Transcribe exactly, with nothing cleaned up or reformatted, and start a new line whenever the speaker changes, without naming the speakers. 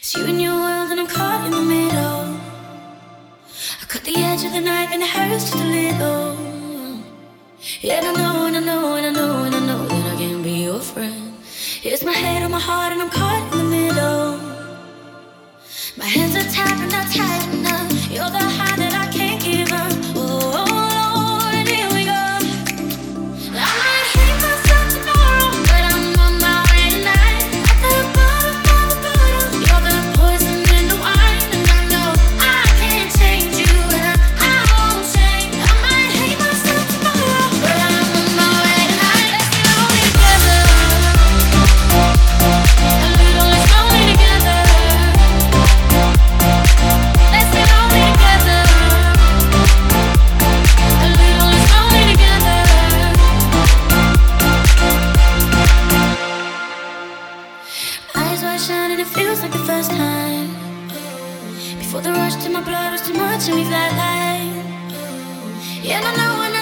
you in your world and I'm caught in the middle. I cut the edge of the knife and it hurts just a little. Yeah, and I know, and I know, and I know, and I know that I can be your friend. It's my head on my heart and I'm caught in the middle. My hands are tied but not tight enough. You're the high that I can't give up. Oh, Lord, here we go. I might hate myself tomorrow, but I'm on my way tonight. At the bottom of the bottle, you're the poison in the wine, and I know I can't change you, and I, I won't change. I might hate myself tomorrow, but I'm on my way tonight. Let's get lonely together. A little less lonely together. Let's get lonely together. A little less lonely together. Eyes wide shut and it feels like the first time. Before the rush to my blood was too much and we flatlined. Yeah, and I know, and